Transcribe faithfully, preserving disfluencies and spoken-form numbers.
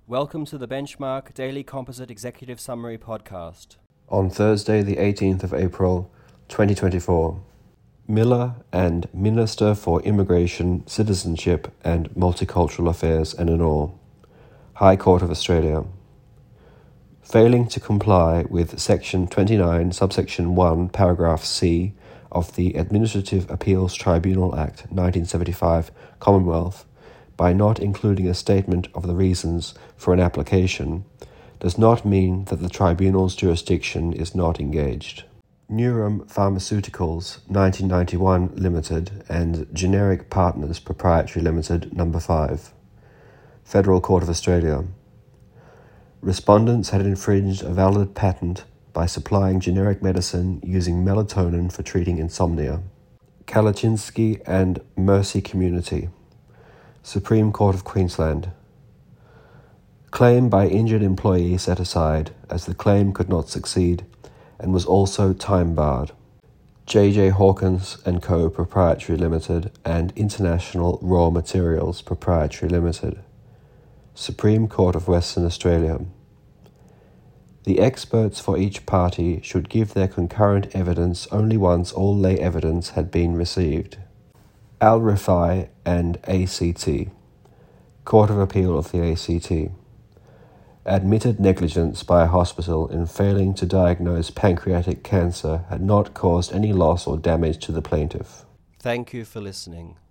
Welcome to the Benchmark Daily Composite Executive Summary Podcast. On Thursday, the eighteenth of April, twenty twenty-four, Miller and Minister for Immigration, Citizenship and Multicultural Affairs and in all, High Court of Australia. Failing to comply with Section twenty-nine, Subsection one, Paragraph C of the Administrative Appeals Tribunal Act nineteen seventy-five, Commonwealth, by not including a statement of the reasons for an application, does not mean that the tribunal's jurisdiction is not engaged. Neurum Pharmaceuticals nineteen ninety-one Limited and Generic Partners Proprietary Limited Number five. Federal Court of Australia. Respondents had infringed a valid patent by supplying generic medicine using melatonin for treating insomnia. Kalachinsky and Mercy Community. Supreme Court of Queensland. Claim by injured employee set aside, as the claim could not succeed and was also time-barred. J J Hawkins and Co. Proprietary Limited and International Raw Materials Proprietary Limited. Supreme Court of Western Australia. The experts for each party should give their concurrent evidence only once all lay evidence had been received. Al-Rifai and A C T. Court of Appeal of the A C T. Admitted negligence by a hospital in failing to diagnose pancreatic cancer had not caused any loss or damage to the plaintiff. Thank you for listening.